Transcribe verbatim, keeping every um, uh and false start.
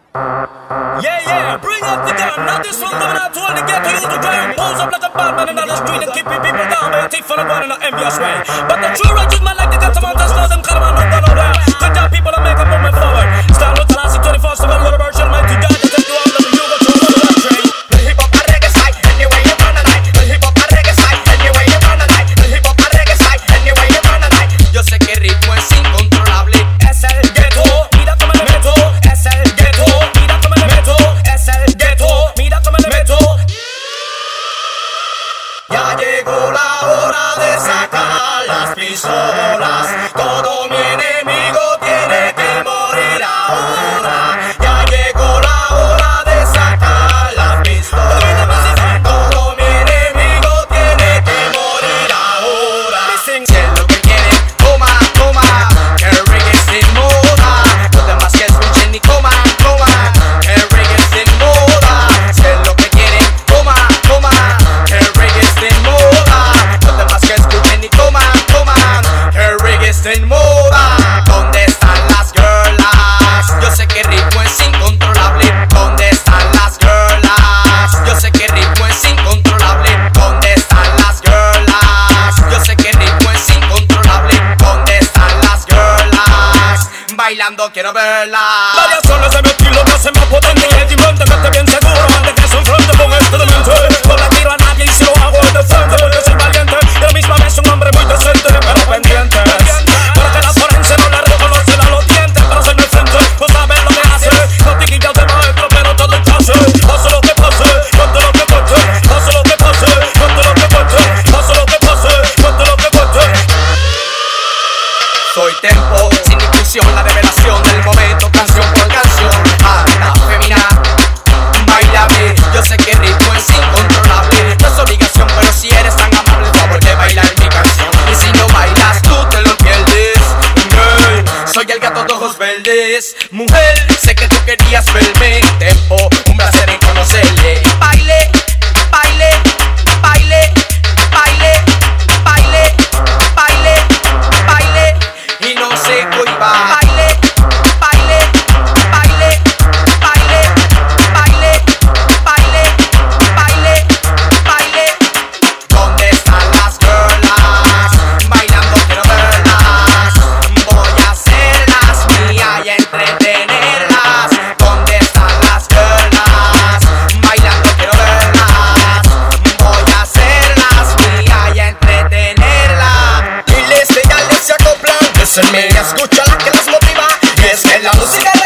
Yeah, yeah, bring up the gun. Now this one coming out to all the ghetto youth to drown. Pose up like a bad man in the street and keeping people down by a thief for the one in an envious way. But the true righteous man like the got some out slow them call them out no nowhere. Good job people to make a movement forward. Start with the last twenty-first of all the virtual man to die to take you all of the you go to one of train. The hip hop a reggae side, anyway you run a night. The hip hop a reggae side, anyway you run a night. The hip hop a reggae side, anyway you run a night. Yo sé que el ritmo es incontrolable. Es el ghetto, mira cómo le meto. Es el ghetto, mira cómo le meto. Es el ghetto, mira cómo le meto. Ya llegó la hora de sacar las pistolas. Todo mi enemigo tiene que morir ahora. Ya llegó la hora de sacar las pistolas. Todo mi enemigo tiene que morir ahora. Si es lo que quieren, toma, toma. Que el reggae es en moda. Los demás que escuchen y coman, coman. Que el reggae es en moda. Si es lo que quieren, toma, toma. Que el reggae es en moda. Los demás que escuchen y coman, coman. Que el reggae es en moda. ¿Dónde están las girlas? Yo sé que el ritmo es incontrolable. ¿Dónde están las girlas? Yo sé que el ritmo es incontrolable. ¿Dónde están las girlas? Yo sé que el ritmo es incontrolable. ¿Dónde están las girlas? Bailando quiero verlas. Varias zonas de mi estilo me hacen más potente. Y el timón te mete bien seguro antes que se enfrente con este demente. No le tiro a nadie y si lo hago es de frente. Porque soy valiente y a la misma vez un hombre muy decente. Pero pendiente para que la forense no le reconoce a los dientes. Para ser decente, pues saber lo que hace. No te quitas de maestro, pero todo el chance. Pase lo que pase, cuente lo que cuente. Pase lo que pase, cuente lo que cuente. Pase lo que pase, cuente lo que cuente. Soy tempo, sin inclusión, la revelación del momento, canción por canción. Anda, femina, bailame. Yo sé que el ritmo es incontrolable. No es obligación, pero si eres tan amable, el favor de bailar mi canción. Y si no bailas, tú te lo pierdes. Girl, soy el gato de ojos verdes. Mujer, sé que tú querías verme. Tempo, un placer en conocerle. Baile, baile, baile, baile, baile, baile, baile. Y no se cohiba. Baile, baile, baile, baile, baile, baile, baile, baile. ¿Dónde están las girlas? Bailando quiero verlas. Voy a hacerlas mías y entretenerlas. ¿Dónde están las girlas? Bailando quiero verlas. Voy a hacerlas mías y entretenerlas. Y les señales se acoplan. Es el media, escucha la que las motiva. Y es que la música